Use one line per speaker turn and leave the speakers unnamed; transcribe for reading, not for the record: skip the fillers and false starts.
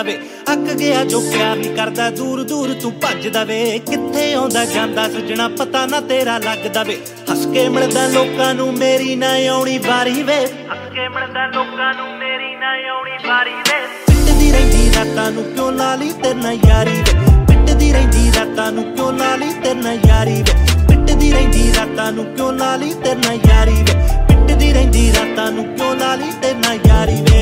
ਵੇ ਅੱਕ ਗਿਆ ਜੋ ਪਿਆਰ ਨਹੀਂ ਕਰਦਾ ਦੂਰ ਦੂਰ ਤੂੰ ਭੱਜਦਾ ਵੇ ਕਿੱਥੇ ਆਉਂਦਾ ਜਾਂਦਾ ਸੱਜਣਾ ਪਤਾ ਨਾ ਤੇਰਾ ਲੱਗਦਾ ਵੇ ਹੱਸ ਕੇ ਮਿਲਦਾ ਲੋਕਾਂ ਨੂੰ ਮੇਰੀ ਨਾ ਆਉਣੀ ਵਾਰੀ ਵੇ ਹੱਸ ਕੇ ਮਿਲਦਾ ਲੋਕਾਂ ਨੂੰ ਮੇਰੀ ਨਾ ਆਉਣੀ ਵਾਰੀ ਵੇ ਪਿੱਟਦੀ ਰਹਿੰਦੀ ਰਾਤਾਂ ਨੂੰ ਕਿਉਂ ਲਾ ਲਈ ਤੇਰੇ ਨਾਲ ਯਾਰੀ ਵੇ ਪਿੱਟਦੀ ਰਹਿੰਦੀ ਰਾਤਾਂ ਨੂੰ ਕਿਉਂ ਲਾ ਲਈ ਤੇਰੇ ਨਾਲ ਯਾਰੀ ਵੇ ਪਿੱਟਦੀ ਰਹਿੰਦੀ ਰਾਤਾਂ ਨੂੰ ਕਿਉਂ ਲਾ ਲਈ ਤੇਰੇ ਨਾਲ ਯਾਰੀ ਵੇ ਪਿੱਟਦੀ ਰਹਿੰਦੀ ਰਾਤਾਂ ਨੂੰ ਕਿਉਂ ਲਾ ਲਈ ਤੇਰੇ ਨਾਲ ਯਾਰੀ ਵੇ